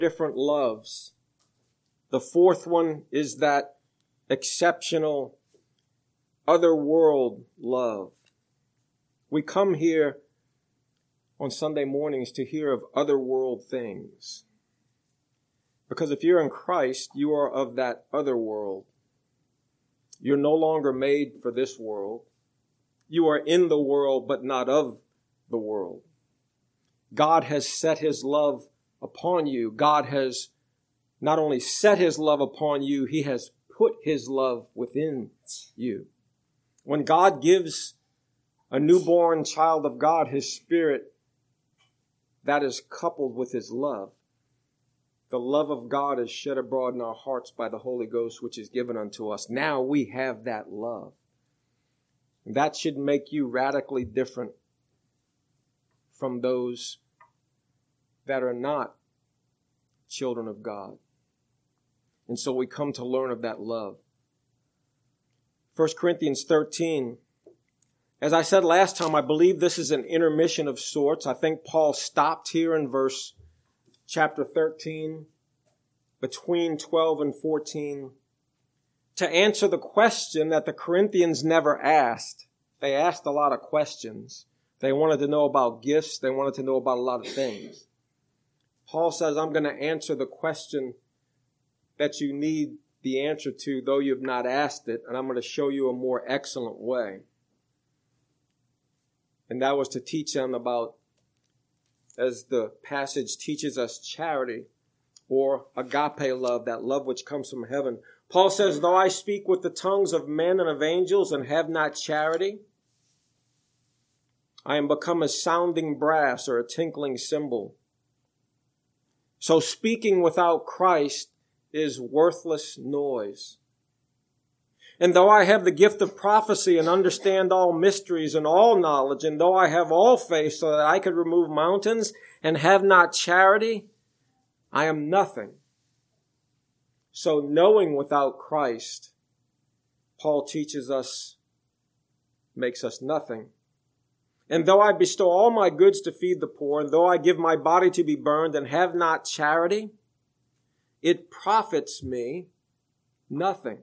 different loves. The fourth one is that exceptional otherworld love. We come here on Sunday mornings to hear of otherworld things. Because if you're in Christ, you are of that other world. You're no longer made for this world. You are in the world, but not of the world. God has set his love upon you. God has not only set his love upon you, he has put his love within you. When God gives a newborn child of God his Spirit, that is coupled with his love. The love of God is shed abroad in our hearts by the Holy Ghost, which is given unto us. Now we have that love. That should make you radically different from those that are not children of God. And so we come to learn of that love. 1 Corinthians 13. As I said last time, I believe this is an intermission of sorts. I think Paul stopped here in chapter 13, between 12 and 14, to answer the question that the Corinthians never asked. They asked a lot of questions. They wanted to know about gifts. They wanted to know about a lot of things. Paul says, I'm going to answer the question that you need the answer to, though you've not asked it, and I'm going to show you a more excellent way. And that was to teach them about, as the passage teaches us, charity, or agape love, that love which comes from heaven. Paul says, though I speak with the tongues of men and of angels and have not charity, I am become a sounding brass or a tinkling cymbal. So speaking without Christ is worthless noise. And though I have the gift of prophecy and understand all mysteries and all knowledge, and though I have all faith so that I could remove mountains and have not charity, I am nothing. So knowing without Christ, Paul teaches us, makes us nothing. And though I bestow all my goods to feed the poor, and though I give my body to be burned and have not charity, it profits me nothing.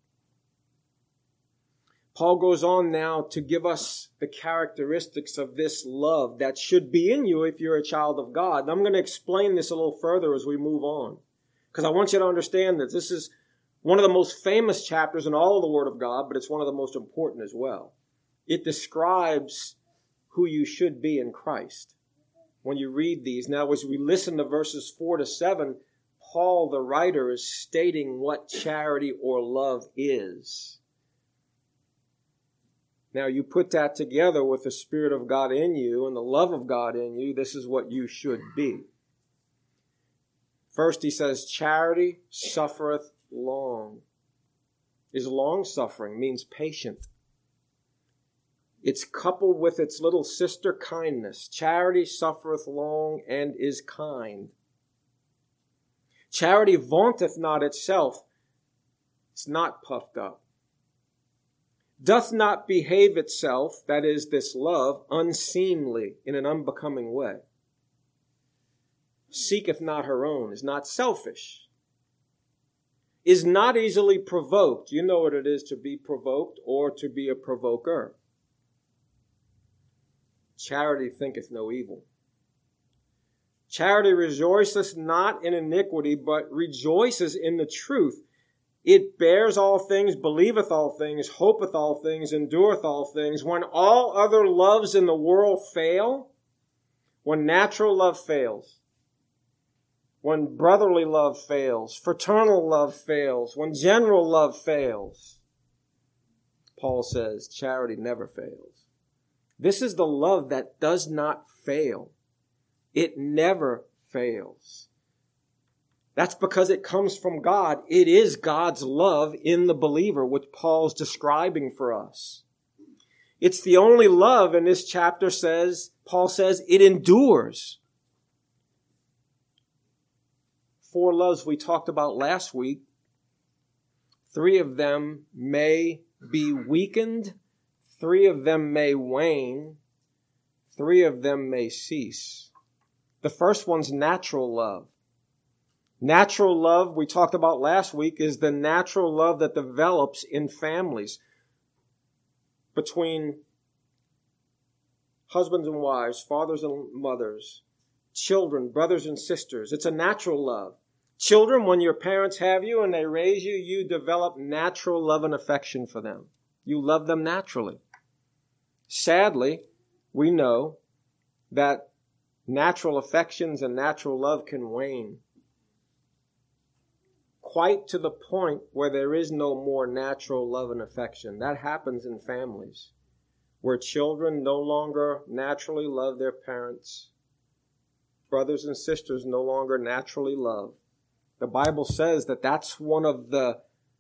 Paul goes on now to give us the characteristics of this love that should be in you if you're a child of God. And I'm going to explain this a little further as we move on, because I want you to understand that this is one of the most famous chapters in all of the Word of God, but it's one of the most important as well. It describes who you should be in Christ when you read these. Now, as we listen to verses 4 to 7, Paul, the writer, is stating what charity or love is. Now, you put that together with the Spirit of God in you and the love of God in you, this is what you should be. First, he says, charity suffereth long. Is long-suffering, means patient. It's coupled with its little sister kindness. Charity suffereth long and is kind. Charity vaunteth not itself. It's not puffed up. Doth not behave itself, that is, this love, unseemly, in an unbecoming way. Seeketh not her own, is not selfish. Is not easily provoked. You know what it is to be provoked or to be a provoker. Charity thinketh no evil. Charity rejoiceth not in iniquity, but rejoices in the truth. It bears all things, believeth all things, hopeth all things, endureth all things. When all other loves in the world fail, when natural love fails, when brotherly love fails, fraternal love fails, when general love fails, Paul says charity never fails. This is the love that does not fail. It never fails. That's because it comes from God. It is God's love in the believer, which Paul's describing for us. It's the only love in this chapter Paul says, it endures. 4 loves we talked about last week. 3 of them may be weakened. 3 of them may wane. 3 of them may cease. The first one's natural love. Natural love, we talked about last week, is the natural love that develops in families between husbands and wives, fathers and mothers, children, brothers and sisters. It's a natural love. Children, when your parents have you and they raise you, you develop natural love and affection for them. You love them naturally. Sadly, we know that natural affections and natural love can wane, quite to the point where there is no more natural love and affection. That happens in families where children no longer naturally love their parents. Brothers and sisters no longer naturally love. The Bible says that that's one of the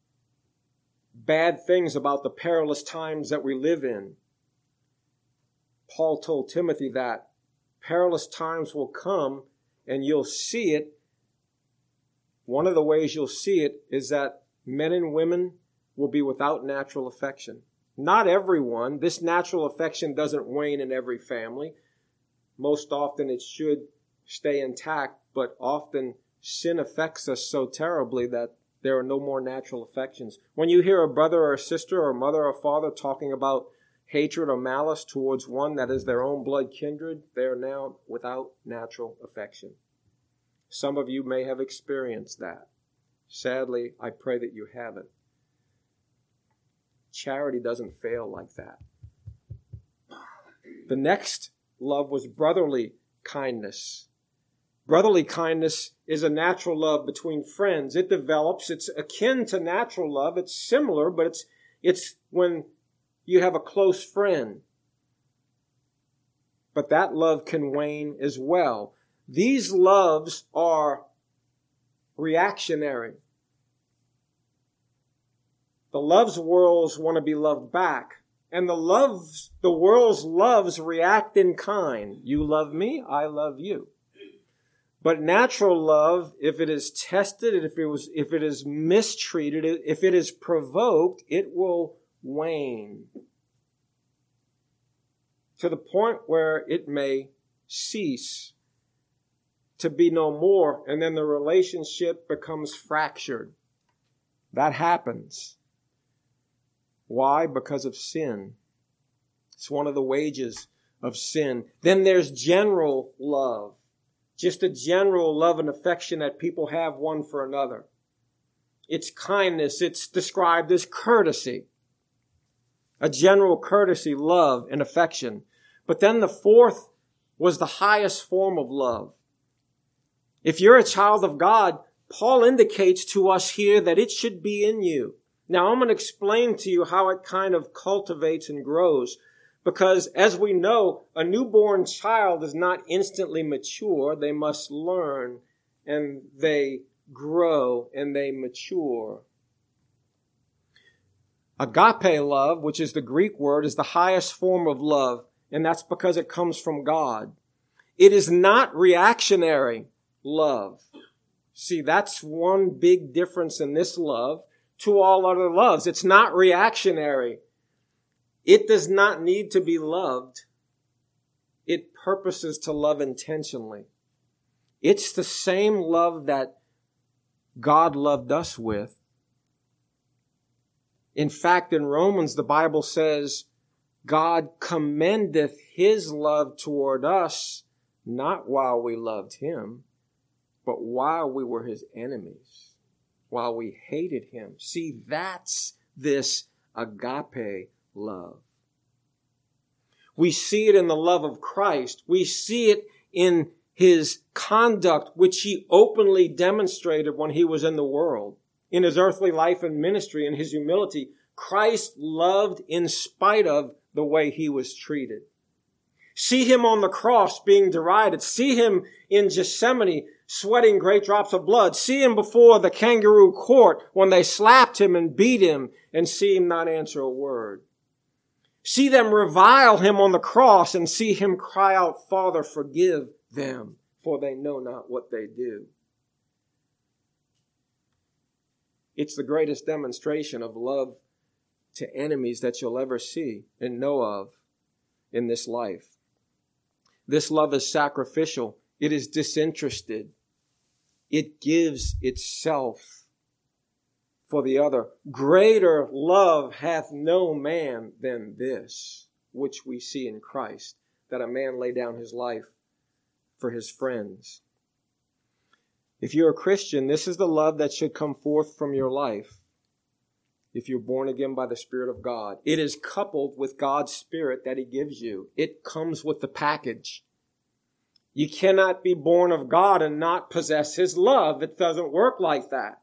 bad things about the perilous times that we live in. Paul told Timothy that perilous times will come and you'll see it. One of the ways you'll see it is that men and women will be without natural affection. Not everyone. This natural affection doesn't wane in every family. Most often it should stay intact, but often sin affects us so terribly that there are no more natural affections. When you hear a brother or a sister or a mother or father talking about hatred or malice towards one that is their own blood kindred, they are now without natural affection. Some of you may have experienced that. Sadly, I pray that you haven't. Charity doesn't fail like that. The next love was brotherly kindness. Brotherly kindness is a natural love between friends. It develops. It's akin to natural love. It's similar, but it's when you have a close friend. But that love can wane as well. These loves are reactionary. The loves worlds want to be loved back. And the world's loves react in kind. You love me, I love you. But natural love, if it is tested, if it is mistreated, if it is provoked, it will wane to the point where it may cease to be no more, and then the relationship becomes fractured. That happens. Why? Because of sin. It's one of the wages of sin. Then there's general love. Just a general love and affection that people have one for another. It's kindness. It's described as courtesy. A general courtesy, love, and affection. But then the fourth was the highest form of love. If you're a child of God, Paul indicates to us here that it should be in you. Now, I'm going to explain to you how it kind of cultivates and grows. Because as we know, a newborn child is not instantly mature. They must learn and they grow and they mature. Agape love, which is the Greek word, is the highest form of love. And that's because it comes from God. It is not reactionary love. See, that's one big difference in this love to all other loves. It's not reactionary. It does not need to be loved. It purposes to love intentionally. It's the same love that God loved us with. In fact, in Romans, the Bible says, God commendeth his love toward us, not while we loved him, but while we were his enemies, while we hated him. See, that's this agape love. We see it in the love of Christ. We see it in his conduct, which he openly demonstrated when he was in the world. In his earthly life and ministry, in his humility, Christ loved in spite of the way he was treated. See him on the cross being derided. See him in Gethsemane sweating great drops of blood. See him before the kangaroo court when they slapped him and beat him, and see him not answer a word. See them revile him on the cross and see him cry out, Father, forgive them, for they know not what they do. It's the greatest demonstration of love to enemies that you'll ever see and know of in this life. This love is sacrificial. It is disinterested. It gives itself for the other. Greater love hath no man than this, which we see in Christ, that a man lay down his life for his friends. If you're a Christian, this is the love that should come forth from your life. If you're born again by the Spirit of God, it is coupled with God's Spirit that He gives you. It comes with the package. You cannot be born of God and not possess His love. It doesn't work like that.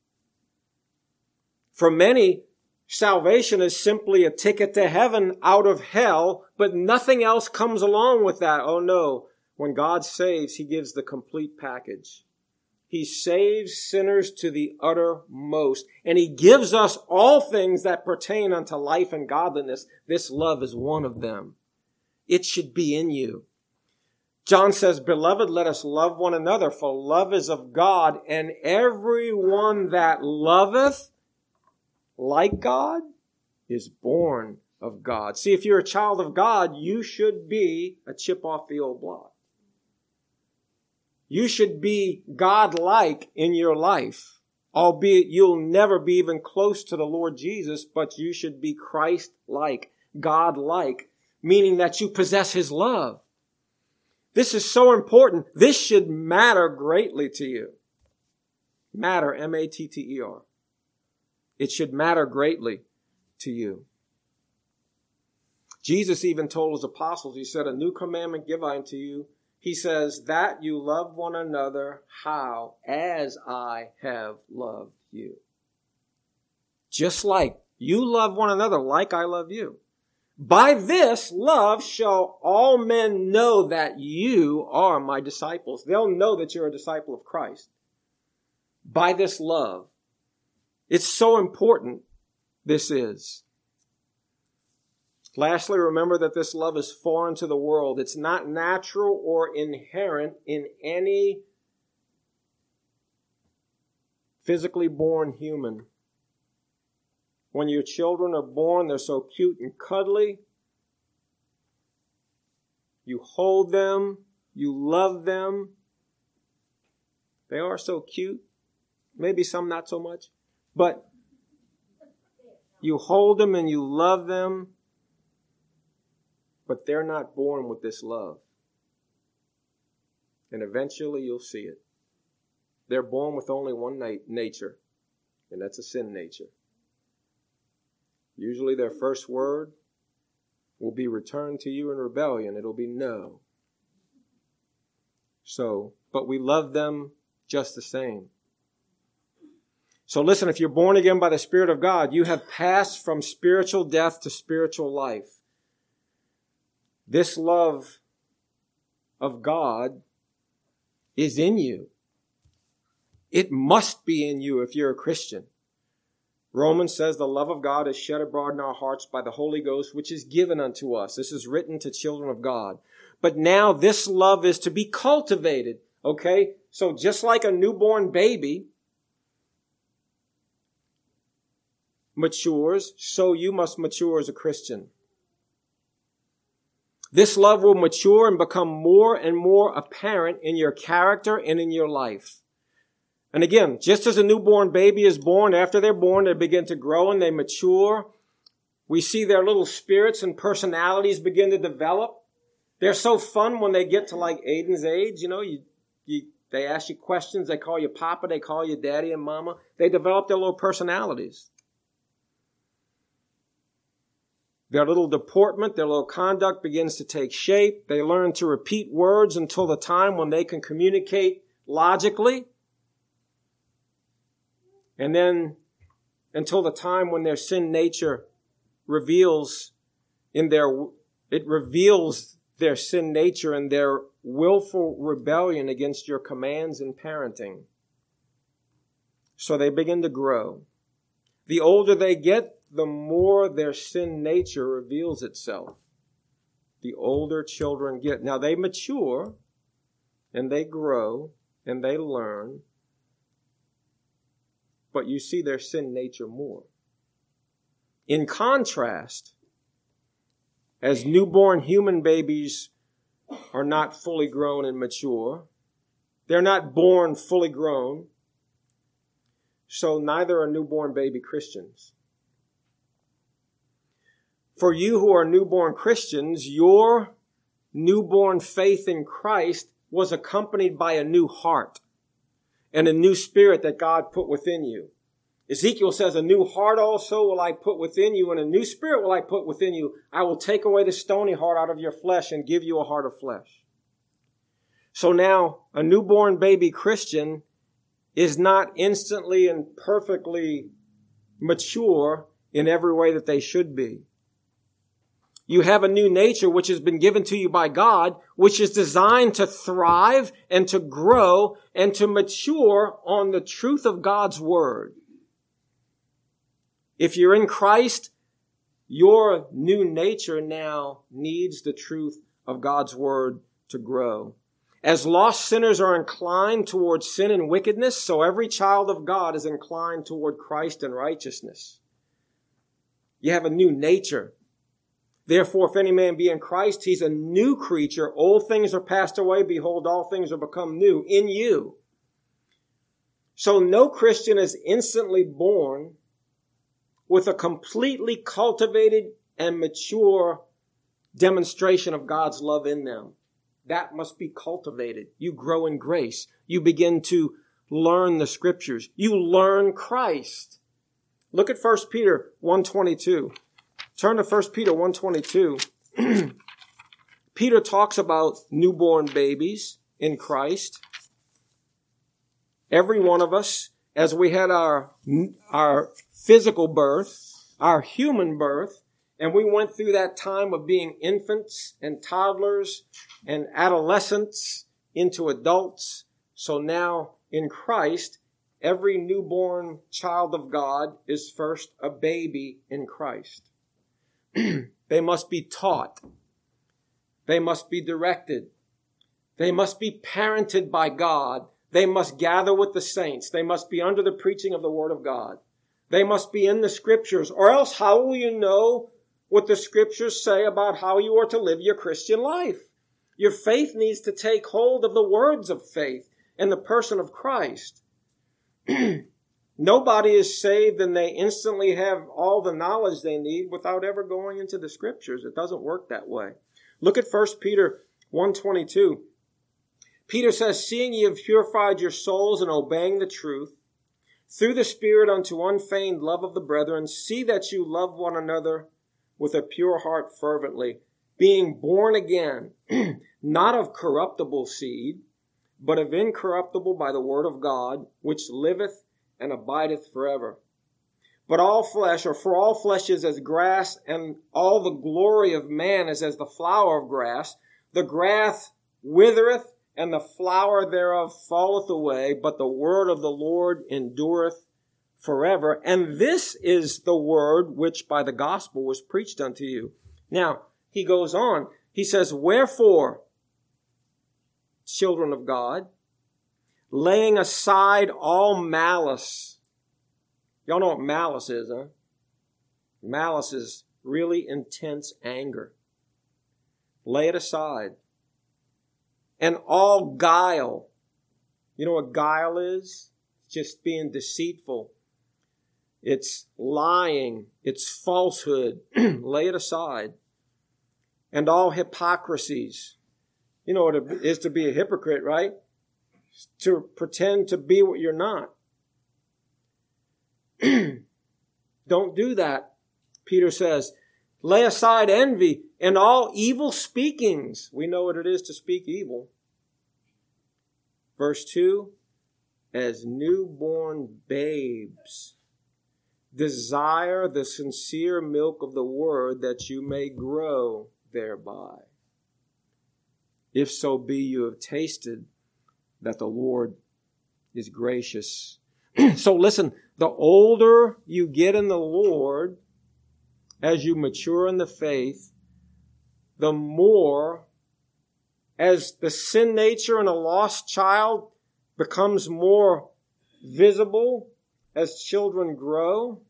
For many, salvation is simply a ticket to heaven out of hell, but nothing else comes along with that. Oh no, when God saves, He gives the complete package. He saves sinners to the uttermost, and He gives us all things that pertain unto life and godliness. This love is one of them. It should be in you. John says, "Beloved, let us love one another, for love is of God, and everyone that loveth like God is born of God." See, if you're a child of God, you should be a chip off the old block. You should be God-like in your life, albeit you'll never be even close to the Lord Jesus, but you should be Christ-like, God-like, meaning that you possess His love. This is so important. This should matter greatly to you. Matter, M-A-T-T-E-R. It should matter greatly to you. Jesus even told His apostles, He said, "A new commandment give I unto you." He says, "that you love one another." How? As I have loved you. Just like you love one another like I love you. By this love shall all men know that you are my disciples. They'll know that you're a disciple of Christ. By this love. It's so important, this is. Lastly, remember that this love is foreign to the world. It's not natural or inherent in any physically born human. When your children are born, they're so cute and cuddly. You hold them. You love them. They are so cute. Maybe some not so much. But you hold them and you love them. But they're not born with this love. And eventually you'll see it. They're born with only one nature, and that's a sin nature. Usually their first word will be returned to you in rebellion. It'll be no. But we love them just the same. So listen, if you're born again by the Spirit of God, you have passed from spiritual death to spiritual life. This love of God is in you. It must be in you if you're a Christian. Romans says the love of God is shed abroad in our hearts by the Holy Ghost, which is given unto us. This is written to children of God. But now this love is to be cultivated. Okay? So just like a newborn baby matures, so you must mature as a Christian. This love will mature and become more and more apparent in your character and in your life. And again, just as a newborn baby is born, after they're born, they begin to grow and they mature. We see their little spirits and personalities begin to develop. They're so fun when they get to like Aiden's age. You know, they ask you questions. They call you Papa. They call you Daddy and Mama. They develop their little personalities. Their little deportment, their little conduct begins to take shape. They learn to repeat words until the time when they can communicate logically. And then until the time when their sin nature reveals their sin nature and their willful rebellion against your commands and parenting. So they begin to grow. The older they get, the more their sin nature reveals itself. The older children get. Now they mature and they grow and they learn, but you see their sin nature more. In contrast, as newborn human babies are not fully grown and mature, They're not born fully grown. So neither are newborn baby Christians. For you who are newborn Christians, your newborn faith in Christ was accompanied by a new heart and a new spirit that God put within you. Ezekiel says, a new heart also will I put within you, and a new spirit will I put within you. I will take away the stony heart out of your flesh and give you a heart of flesh. So now, a newborn baby Christian is not instantly and perfectly mature in every way that they should be. You have a new nature which has been given to you by God, which is designed to thrive and to grow and to mature on the truth of God's word. If you're in Christ, your new nature now needs the truth of God's word to grow. As lost sinners are inclined toward sin and wickedness, so every child of God is inclined toward Christ and righteousness. You have a new nature. Therefore, if any man be in Christ, he's a new creature. Old things are passed away. Behold, all things are become new in you. So no Christian is instantly born with a completely cultivated and mature demonstration of God's love in them. That must be cultivated. You grow in grace. You begin to learn the scriptures. You learn Christ. Look at 1 Peter 1:22. Turn to 1 Peter 1:22. Peter talks about newborn babies in Christ. Every one of us, as we had our physical birth, our human birth, and we went through that time of being infants and toddlers and adolescents into adults. So now in Christ, every newborn child of God is first a baby in Christ. They must be taught. They must be directed. They must be parented by God. They must gather with the saints. They must be under the preaching of the word of God. They must be in the scriptures, or else how will you know what the scriptures say about how you are to live your Christian life? Your faith needs to take hold of the words of faith and the person of Christ. Nobody is saved and they instantly have all the knowledge they need without ever going into the scriptures. It doesn't work that way. Look at 1 Peter 1:22. Peter says, seeing ye have purified your souls in obeying the truth, through the Spirit unto unfeigned love of the brethren, see that you love one another with a pure heart fervently, being born again, not of corruptible seed, but of incorruptible by the word of God, which liveth and abideth forever. But all flesh, or for all flesh is as grass, and all the glory of man is as the flower of grass. The grass withereth, and the flower thereof falleth away, but the word of the Lord endureth forever. And this is the word which by the gospel was preached unto you. Now, he goes on. He says, wherefore, children of God, laying aside all malice. Y'all know what malice is, huh? Malice is really intense anger. Lay it aside. And all guile. You know what guile is? It's just being deceitful. It's lying. It's falsehood. Lay it aside. And all hypocrisies. You know what it is to be a hypocrite, right? To pretend to be what you're not. Don't do that. Peter says, lay aside envy and all evil speakings. We know what it is to speak evil. Verse 2, as newborn babes, desire the sincere milk of the word that you may grow thereby. If so be you have tasted that the Lord is gracious. So listen, the older you get in the Lord, as you mature in the faith, the more, as the sin nature in a lost child becomes more visible as children grow,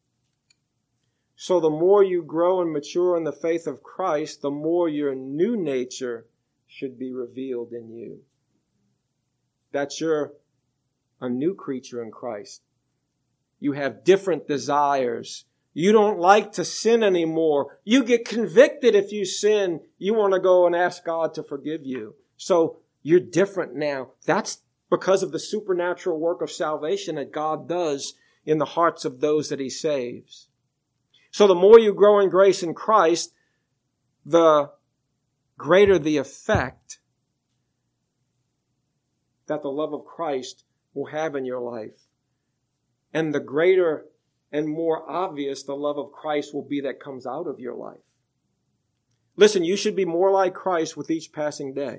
so the more you grow and mature in the faith of Christ, the more your new nature should be revealed in you. that you're a new creature in Christ. You have different desires. You don't like to sin anymore. You get convicted if you sin. You want to go and ask God to forgive you. So you're different now. That's because of the supernatural work of salvation that God does in the hearts of those that He saves. So the more you grow in grace in Christ, the greater the effect that the love of Christ will have in your life. And the greater and more obvious the love of Christ will be that comes out of your life. Listen, you should be more like Christ with each passing day.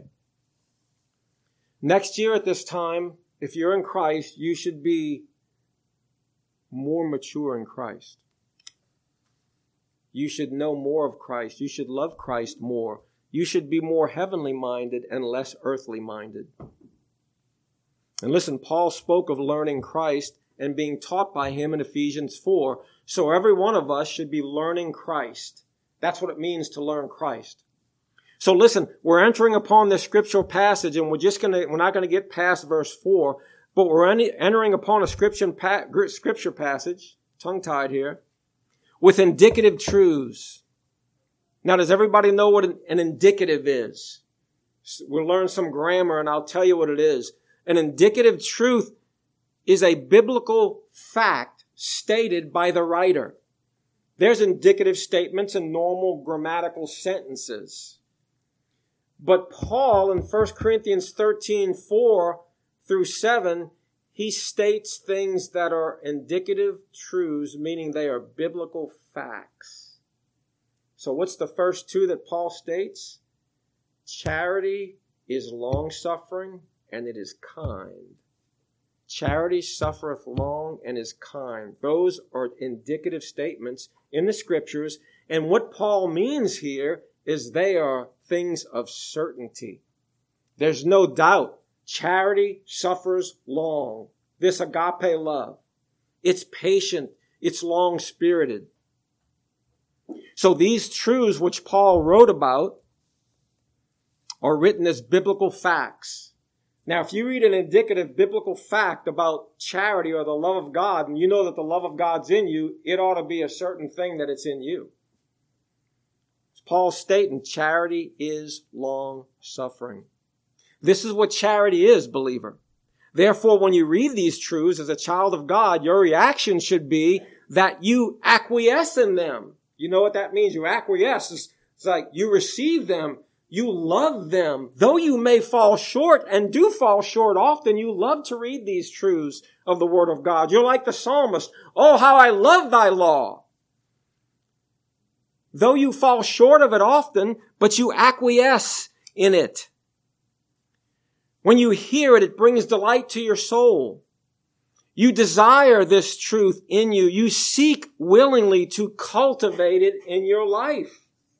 Next year at this time, if you're in Christ, you should be more mature in Christ. You should know more of Christ. You should love Christ more. You should be more heavenly minded and less earthly minded. And listen, Paul spoke of learning Christ and being taught by Him in Ephesians 4. So every one of us should be learning Christ. That's what it means to learn Christ. So listen, we're entering upon this scriptural passage, and we're not going to get past verse 4, but we're entering upon a scripture passage, tongue-tied here, with indicative truths. Now, does everybody know what an indicative is? We'll learn some grammar, and I'll tell you what it is. An indicative truth is a biblical fact stated by the writer. There's indicative statements in normal grammatical sentences. But Paul in 1 Corinthians 13:4-7, he states things that are indicative truths, meaning they are biblical facts. So what's the first two that Paul states? Charity is long-suffering and it is kind. Charity suffereth long and is kind. Those are indicative statements in the scriptures. And what Paul means here is they are things of certainty. There's no doubt. Charity suffers long. This agape love. It's patient. It's long-spirited. So these truths which Paul wrote about are written as biblical facts. Now, if you read an indicative biblical fact about charity or the love of God, and you know that the love of God's in you, it ought to be a certain thing that it's in you. Paul's stating charity is long-suffering. This is what charity is, believer. Therefore, when you read these truths as a child of God, your reaction should be that you acquiesce in them. You know what that means? You acquiesce. It's like you receive them. You love them. Though you may fall short and do fall short often, you love to read these truths of the Word of God. You're like the psalmist. Oh, how I love thy law. Though you fall short of it often, but you acquiesce in it. When you hear it, it brings delight to your soul. You desire this truth in you. You seek willingly to cultivate it in your life.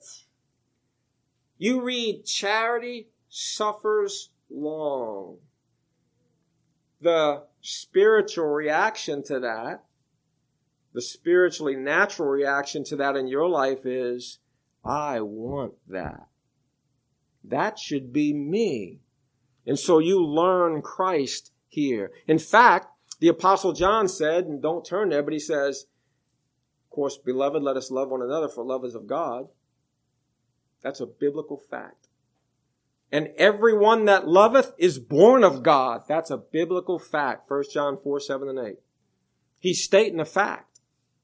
You read, charity suffers long. The spiritual reaction to that, the spiritually natural reaction to that in your life is, I want that. That should be me. And so you learn Christ here. In fact, the Apostle John said, and don't turn there, but he says, of course, beloved, let us love one another, for love is of God. That's a biblical fact. And everyone that loveth is born of God. That's a biblical fact. 1 John 4:7-8. He's stating a fact.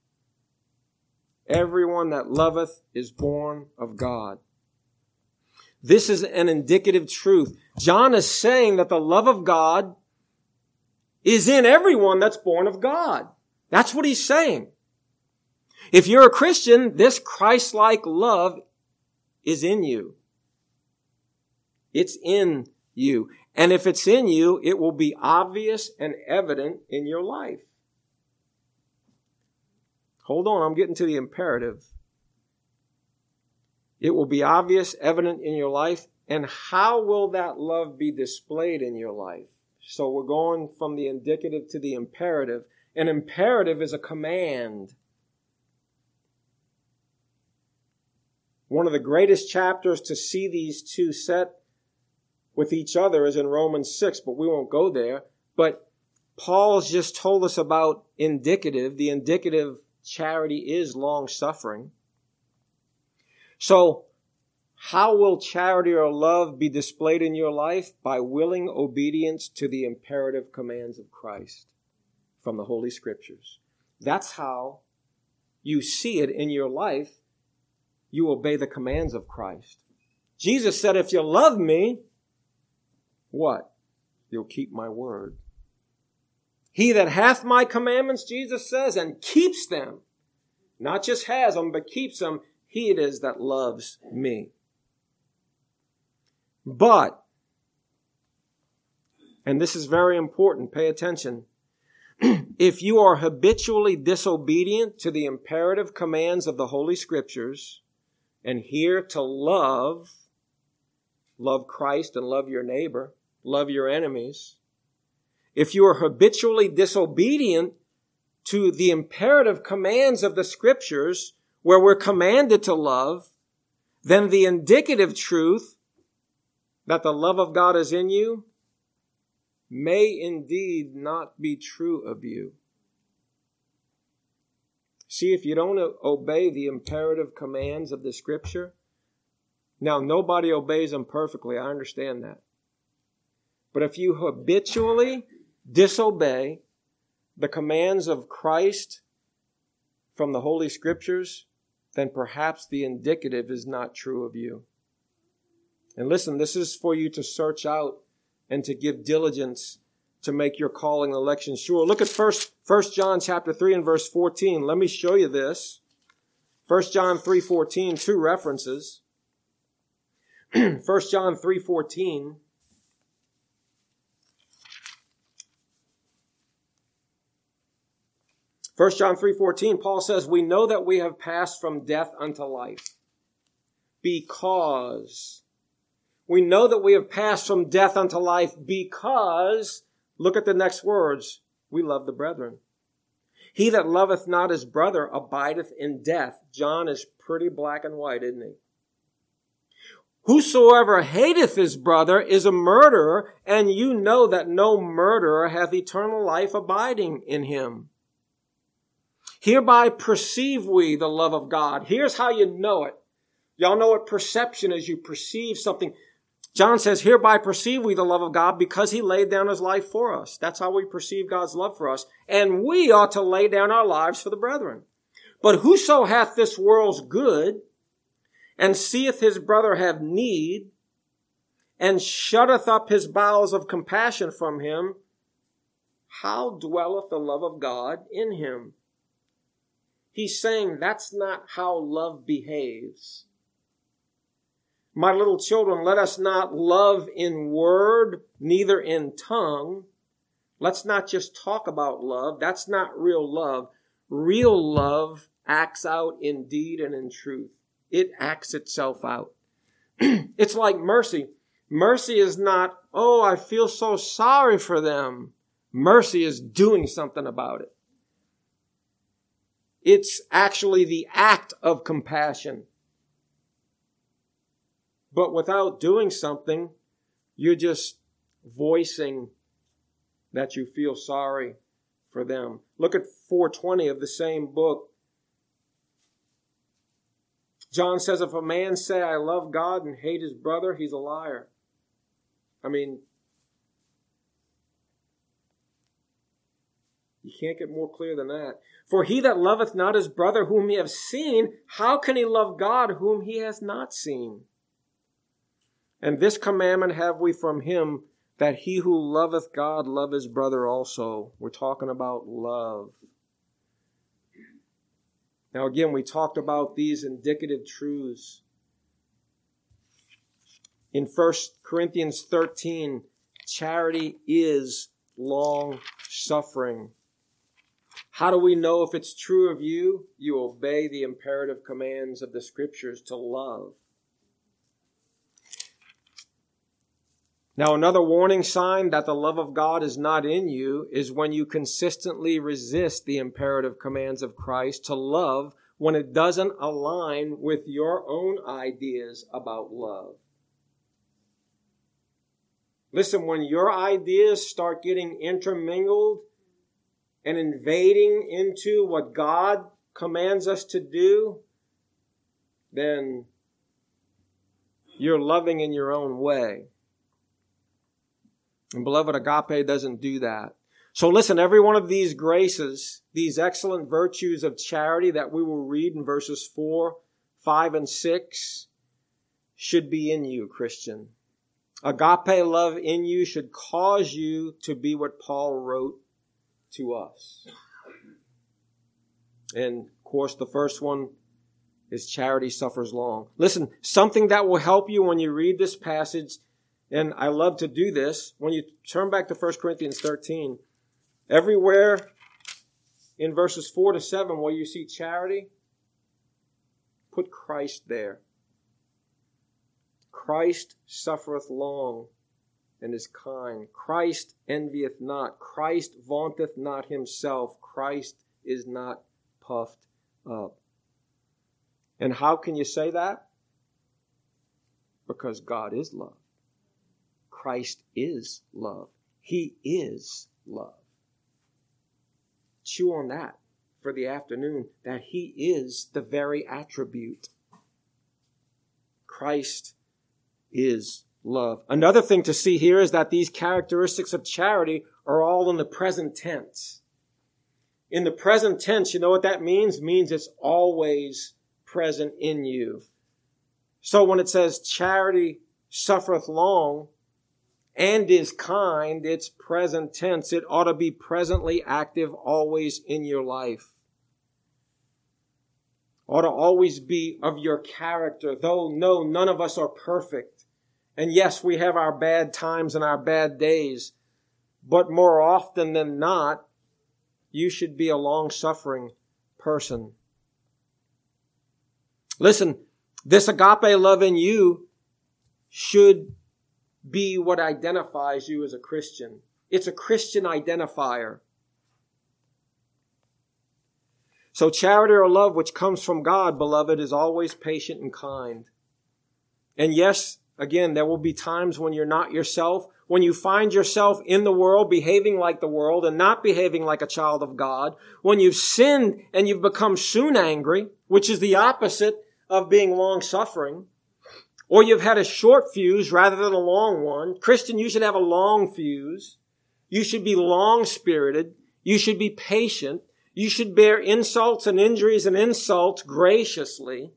Everyone that loveth is born of God. This is an indicative truth. John is saying that the love of God is in everyone that's born of God. That's what he's saying. If you're a Christian, this Christ-like love is in you. It's in you. And if it's in you, it will be obvious and evident in your life. Hold on, I'm getting to the imperative. It will be obvious, evident in your life. And how will that love be displayed in your life? So we're going from the indicative to the imperative. An imperative is a command. One of the greatest chapters to see these two set with each other as in Romans 6, but we won't go there. But Paul's just told us about indicative. The indicative charity is long-suffering. So, how will charity or love be displayed in your life? By willing obedience to the imperative commands of Christ from the Holy Scriptures. That's how you see it in your life. You obey the commands of Christ. Jesus said, if you love me, what? You'll keep my word. He that hath my commandments, Jesus says, and keeps them, not just has them, but keeps them, he it is that loves me. But, and this is very important, pay attention, if you are habitually disobedient to the imperative commands of the Holy Scriptures, and here to love Christ and love your neighbor, love your enemies, if you are habitually disobedient to the imperative commands of the Scriptures, where we're commanded to love, then the indicative truth that the love of God is in you may indeed not be true of you. See, if you don't obey the imperative commands of the Scripture, now nobody obeys them perfectly, I understand that. But if you habitually disobey the commands of Christ from the Holy Scriptures, then perhaps the indicative is not true of you. And listen, this is for you to search out and to give diligence to make your calling and election sure. Look at 1 John chapter 3 and verse 14. Let me show you this. 1 John 3:14, two references. 1 John 3:14. First John 3:14, Paul says, we know that we have passed from death unto life because we know that we have passed from death unto life because, look at the next words, we love the brethren. He that loveth not his brother abideth in death. John is pretty black and white, isn't he? Whosoever hateth his brother is a murderer, and you know that no murderer hath eternal life abiding in him. Hereby perceive we the love of God. Here's how you know it. Y'all know what perception is. You perceive something. John says, hereby perceive we the love of God because he laid down his life for us. That's how we perceive God's love for us. And we ought to lay down our lives for the brethren. But whoso hath this world's good and seeth his brother have need and shutteth up his bowels of compassion from him, how dwelleth the love of God in him? He's saying that's not how love behaves. My little children, let us not love in word, neither in tongue. Let's not just talk about love. That's not real love. Real love acts out in deed and in truth. It acts itself out. It's like mercy. Mercy is not, oh, I feel so sorry for them. Mercy is doing something about it. It's actually the act of compassion. But without doing something, you're just voicing that you feel sorry for them. Look at 4:20 of the same book. John says, if a man say, I love God and hate his brother, he's a liar. I mean, you can't get more clear than that. For he that loveth not his brother whom he hath seen, how can he love God whom he hath not seen? And this commandment have we from him, that he who loveth God love his brother also. We're talking about love. Now again, we talked about these indicative truths. In 1 Corinthians 13, charity is long-suffering. How do we know if it's true of you? You obey the imperative commands of the Scriptures to love. Now, another warning sign that the love of God is not in you is when you consistently resist the imperative commands of Christ to love when it doesn't align with your own ideas about love. Listen, when your ideas start getting intermingled and invading into what God commands us to do, then you're loving in your own way. And beloved, agape doesn't do that. So listen, every one of these graces, these excellent virtues of charity that we will read in verses 4, 5, and 6, should be in you, Christian. Agape love in you should cause you to be what Paul wrote to us. And of course, the first one is charity suffers long. Listen, something that will help you when you read this passage, and I love to do this, when you turn back to 1 Corinthians 13, everywhere in verses 4 to 7 where you see charity, put Christ there. Christ suffereth long and is kind. Christ envieth not. Christ vaunteth not himself. Christ is not puffed up. And how can you say that? Because God is love. Christ is love. He is love. Chew on that for the afternoon, that He is the very attribute. Christ is love. Another thing to see here is that these characteristics of charity are all in the present tense. In the present tense, you know what that means? It means it's always present in you. So when it says charity suffereth long and is kind, it's present tense. It ought to be presently active always in your life. Ought to always be of your character, though no, none of us are perfect. And yes, we have our bad times and our bad days, but more often than not, you should be a long-suffering person. Listen, this agape love in you should be what identifies you as a Christian. It's a Christian identifier. So charity or love which comes from God, beloved, is always patient and kind. And yes, again, there will be times when you're not yourself, when you find yourself in the world behaving like the world and not behaving like a child of God, when you've sinned and you've become soon angry, which is the opposite of being long-suffering, or you've had a short fuse rather than a long one. Christian, you should have a long fuse. You should be long-spirited. You should be patient. You should bear insults and injuries and insults graciously.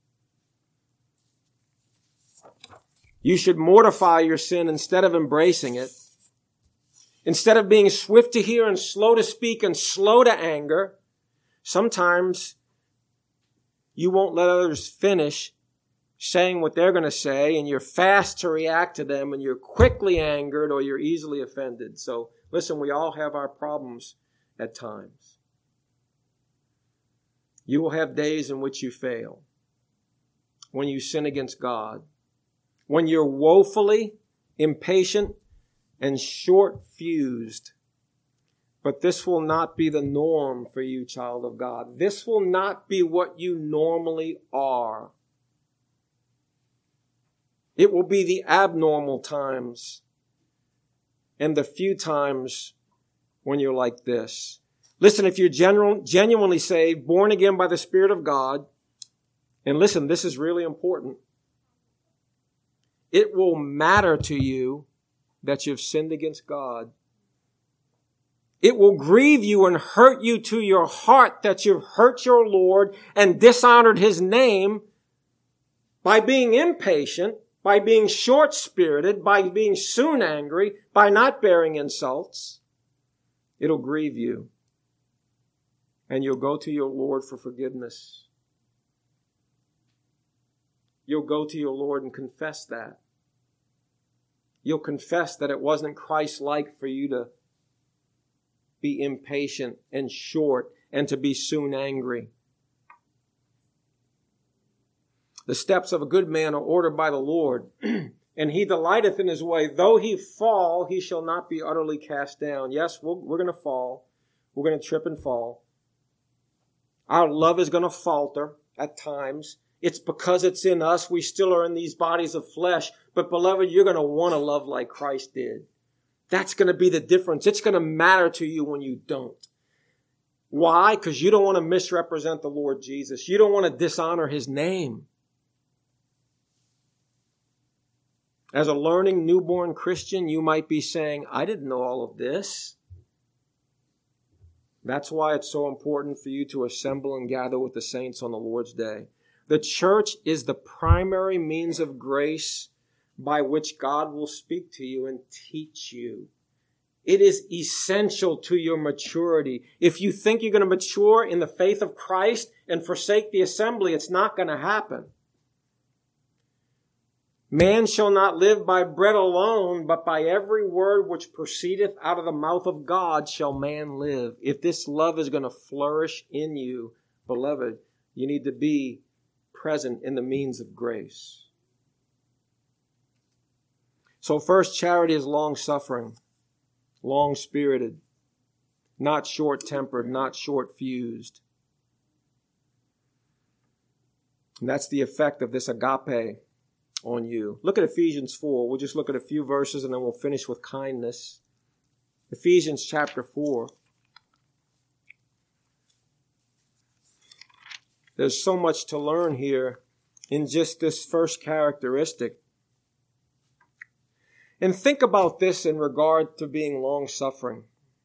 You should mortify your sin instead of embracing it. Instead of being swift to hear and slow to speak and slow to anger, sometimes you won't let others finish saying what they're going to say, and you're fast to react to them, and you're quickly angered or you're easily offended. So listen, we all have our problems at times. You will have days in which you fail, when you sin against God, when you're woefully impatient and short-fused. But this will not be the norm for you, child of God. This will not be what you normally are. It will be the abnormal times and the few times when you're like this. Listen, if you're genuinely saved, born again by the Spirit of God, and listen, this is really important. It will matter to you that you've sinned against God. It will grieve you and hurt you to your heart that you've hurt your Lord and dishonored His name by being impatient, by being short-spirited, by being soon angry, by not bearing insults. It'll grieve you. And you'll go to your Lord for forgiveness. You'll go to your Lord and confess that. You'll confess that it wasn't Christ-like for you to be impatient and short and to be soon angry. The steps of a good man are ordered by the Lord, and He delighteth in His way. Though he fall, he shall not be utterly cast down. Yes, we're going to fall. We're going to trip and fall. Our love is going to falter at times. It's because it's in us. We still are in these bodies of flesh. But beloved, you're going to want to love like Christ did. That's going to be the difference. It's going to matter to you when you don't. Why? Because you don't want to misrepresent the Lord Jesus. You don't want to dishonor his name. As a learning newborn Christian, you might be saying, I didn't know all of this. That's why it's so important for you to assemble and gather with the saints on the Lord's day. The church is the primary means of grace by which God will speak to you and teach you. It is essential to your maturity. If you think you're going to mature in the faith of Christ and forsake the assembly, it's not going to happen. Man shall not live by bread alone, but by every word which proceedeth out of the mouth of God shall man live. If this love is going to flourish in you, beloved, you need to be present in the means of grace. So first, charity is long-suffering, long-spirited, not short-tempered, not short-fused. And that's the effect of this agape on you. Look at Ephesians 4. We'll just look at a few verses and then we'll finish with kindness. Ephesians chapter 4. There's so much to learn here in just this first characteristic. And think about this in regard to being long-suffering.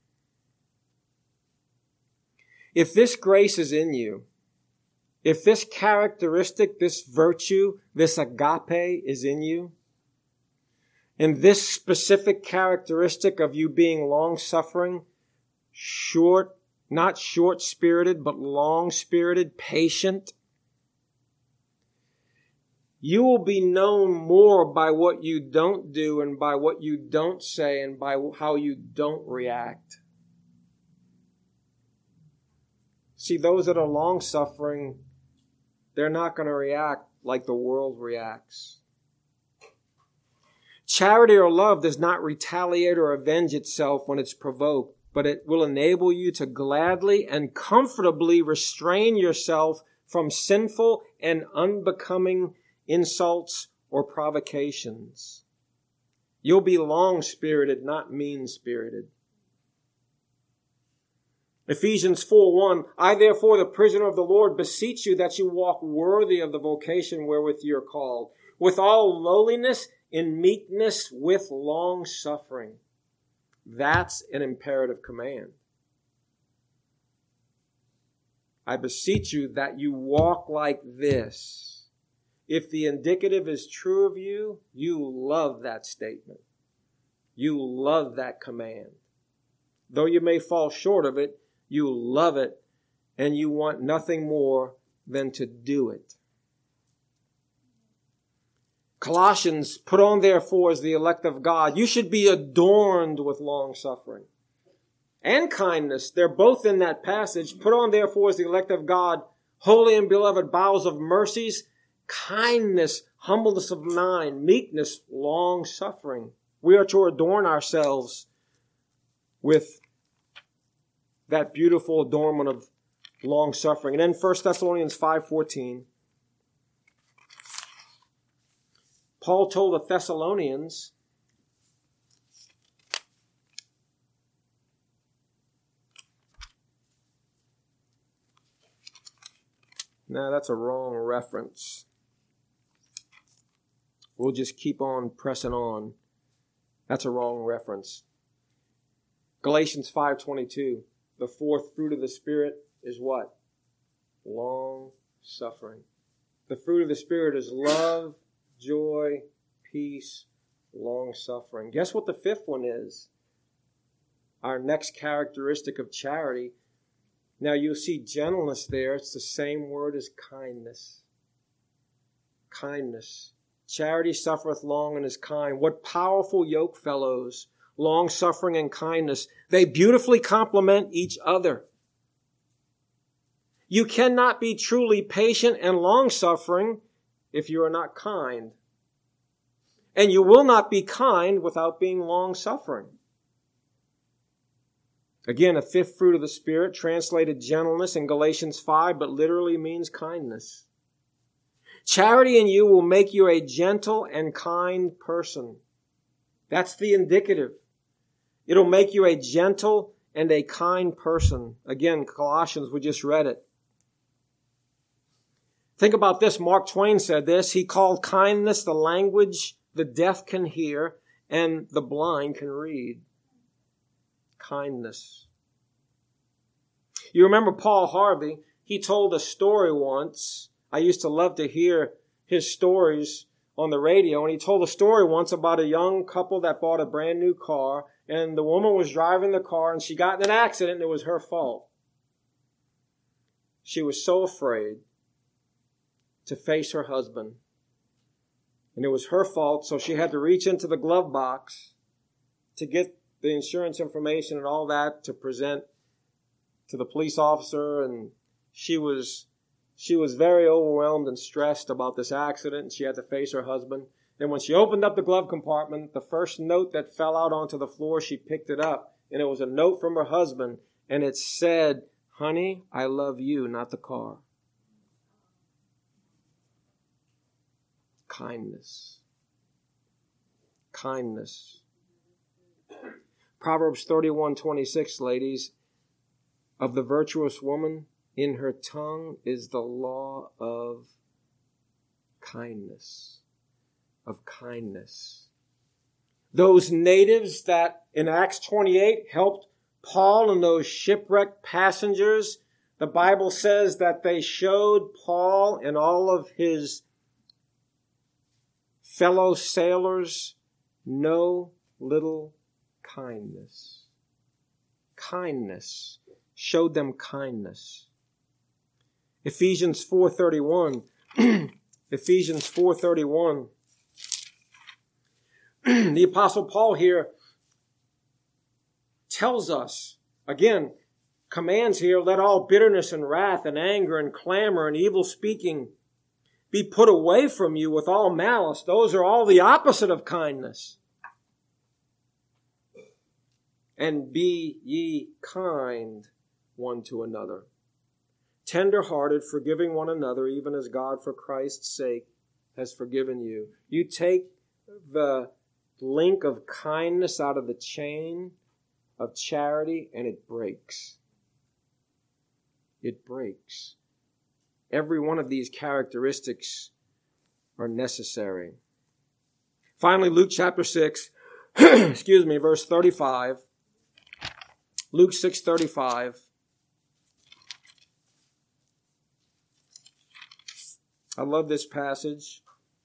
If this grace is in you, if this characteristic, this virtue, this agape is in you, and this specific characteristic of you being long-suffering, not short-spirited, but long-spirited, patient, you will be known more by what you don't do and by what you don't say and by how you don't react. See, those that are long-suffering, they're not going to react like the world reacts. Charity or love does not retaliate or avenge itself when it's provoked, but it will enable you to gladly and comfortably restrain yourself from sinful and unbecoming insults or provocations. You'll be long-spirited, not mean-spirited. Ephesians 4:1, I therefore, the prisoner of the Lord, beseech you that you walk worthy of the vocation wherewith you are called, with all lowliness, in meekness, with long-suffering. That's an imperative command. I beseech you that you walk like this. If the indicative is true of you, you love that statement. You love that command. Though you may fall short of it, you love it, and you want nothing more than to do it. Colossians, put on therefore as the elect of God. You should be adorned with long-suffering and kindness. They're both in that passage. Put on therefore as the elect of God, holy and beloved bowels of mercies, kindness, humbleness of mind, meekness, long-suffering. We are to adorn ourselves with that beautiful adornment of long-suffering. And then 1 Thessalonians 5:14. Paul told the Thessalonians, no, that's a wrong reference. We'll just keep on pressing on. That's a wrong reference. Galatians 5:22. The fourth fruit of the Spirit is what? Long-suffering. The fruit of the Spirit is love, joy, peace, long-suffering. Guess what the fifth one is? Our next characteristic of charity. Now you'll see gentleness there. It's the same word as kindness. Kindness. Charity suffereth long and is kind. What powerful yoke fellows. Long-suffering and kindness. They beautifully complement each other. You cannot be truly patient and long-suffering if you are not kind. And you will not be kind without being long-suffering. Again, a fifth fruit of the Spirit, translated gentleness in Galatians 5, but literally means kindness. Charity in you will make you a gentle and kind person. That's the indicative. It'll make you a gentle and a kind person. Again, Colossians, we just read it. Think about this. Mark Twain said this. He called kindness the language the deaf can hear and the blind can read. Kindness. You remember Paul Harvey? He told a story once. I used to love to hear his stories on the radio. And he told a story once about a young couple that bought a brand new car. And the woman was driving the car and she got in an accident and it was her fault. She was so afraid to face her husband. And it was her fault, so she had to reach into the glove box to get the insurance information and all that to present to the police officer. And she was very overwhelmed and stressed about this accident, and she had to face her husband. And when she opened up the glove compartment, the first note that fell out onto the floor, she picked it up. And it was a note from her husband, and it said, "Honey, I love you, not the car." Kindness. Kindness. Proverbs 31:26, ladies, of the virtuous woman, in her tongue is the law of kindness. Of kindness. Those natives that in Acts 28 helped Paul and those shipwrecked passengers, the Bible says that they showed Paul and all of his fellow sailors no little kindness. Kindness. Showed them kindness. Ephesians 4:31. Ephesians 4:31. The Apostle Paul here tells us, again, commands here, let all bitterness and wrath and anger and clamor and evil speaking be put away from you with all malice. Those are all the opposite of kindness. And be ye kind one to another, tender-hearted, forgiving one another, even as God for Christ's sake has forgiven you. You take the link of kindness out of the chain of charity and it breaks. It breaks. Every one of these characteristics are necessary. Finally, Luke chapter 6, verse 35. Luke 6:35. I love this passage.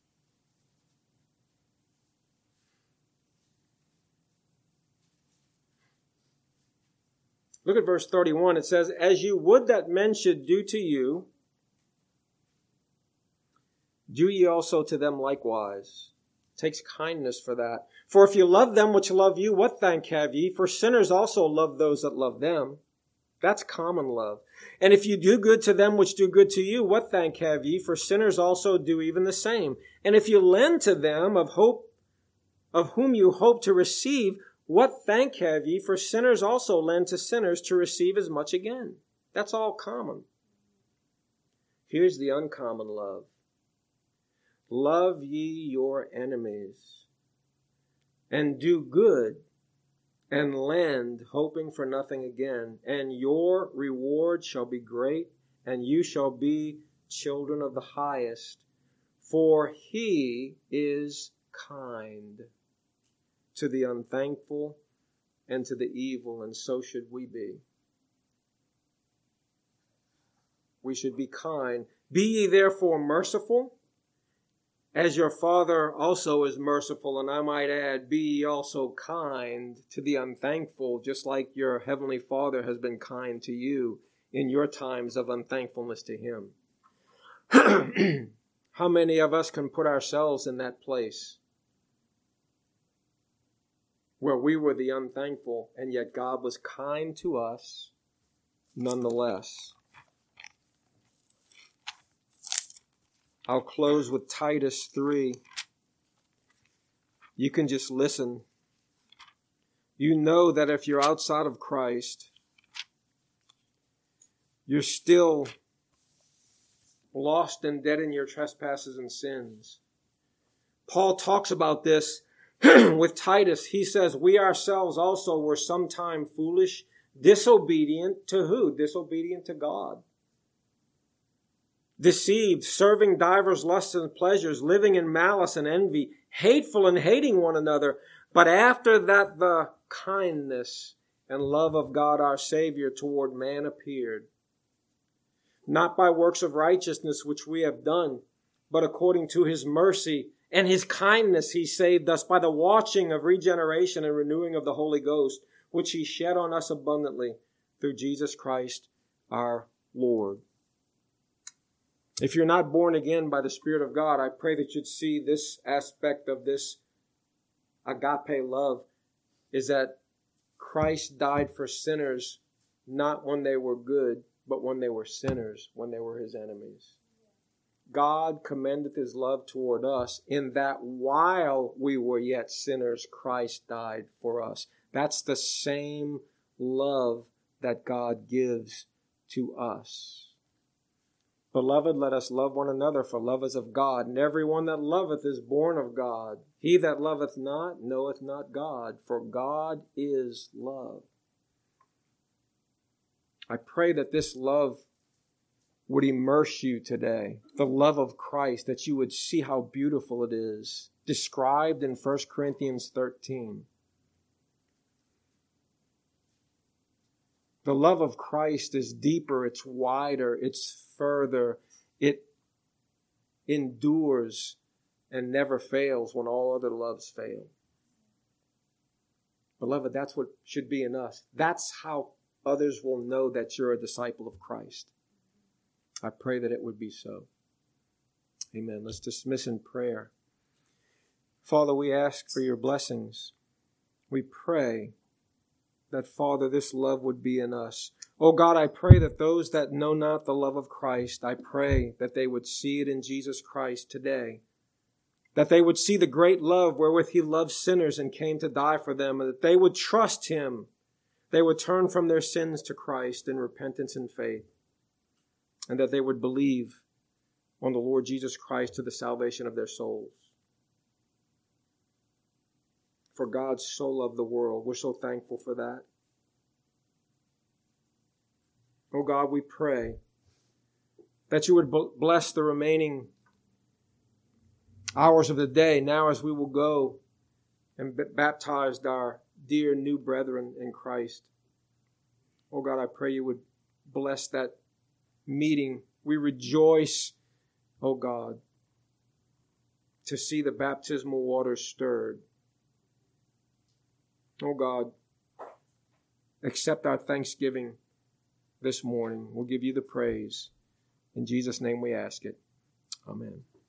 Look at verse 31. It says, as you would that men should do to you, do ye also to them likewise. It takes kindness for that. For if you love them which love you, what thank have ye? For sinners also love those that love them. That's common love. And if you do good to them which do good to you, what thank have ye? For sinners also do even the same. And if you lend to them of whom you hope to receive, what thank have ye? For sinners also lend to sinners to receive as much again. That's all common. Here's the uncommon love. Love ye your enemies, and do good, and lend, hoping for nothing again. And your reward shall be great, and you shall be children of the highest. For he is kind to the unthankful and to the evil, and so should we be. We should be kind. Be ye therefore merciful, as your Father also is merciful. And I might add, be ye also kind to the unthankful, just like your Heavenly Father has been kind to you in your times of unthankfulness to Him. How many of us can put ourselves in that place where we were the unthankful, and yet God was kind to us nonetheless? I'll close with Titus 3. You can just listen. You know that if you're outside of Christ, you're still lost and dead in your trespasses and sins. Paul talks about this with Titus. He says, we ourselves also were sometime foolish, disobedient to who? Disobedient to God. Deceived, serving divers lusts and pleasures, living in malice and envy, hateful and hating one another. But after that the kindness and love of God our Savior toward man appeared, not by works of righteousness which we have done, but according to his mercy and his kindness he saved us by the washing of regeneration and renewing of the Holy Ghost, which he shed on us abundantly through Jesus Christ our Lord. If you're not born again by the Spirit of God, I pray that you'd see this aspect of this agape love is that Christ died for sinners, not when they were good, but when they were sinners, when they were his enemies. God commendeth his love toward us in that while we were yet sinners, Christ died for us. That's the same love that God gives to us. Beloved, let us love one another, for love is of God, and everyone that loveth is born of God. He that loveth not knoweth not God, for God is love. I pray that this love would immerse you today, the love of Christ, that you would see how beautiful it is, described in 1 Corinthians 13. The love of Christ is deeper, it's wider, it's further. It endures and never fails when all other loves fail. Beloved, that's what should be in us. That's how others will know that you're a disciple of Christ. I pray that it would be so. Amen. Let's dismiss in prayer. Father, we ask for your blessings. We pray that, Father, this love would be in us. Oh God, I pray that those that know not the love of Christ, I pray that they would see it in Jesus Christ today. That they would see the great love wherewith he loved sinners and came to die for them, and that they would trust him. They would turn from their sins to Christ in repentance and faith, and that they would believe on the Lord Jesus Christ to the salvation of their souls. For God so loved the world. We're so thankful for that. Oh God, we pray that you would bless the remaining hours of the day now as we will go and baptize our dear new brethren in Christ. Oh God, I pray you would bless that meeting. We rejoice, oh God, to see the baptismal waters stirred. Oh God, accept our thanksgiving this morning. We'll give you the praise. In Jesus' name we ask it. Amen.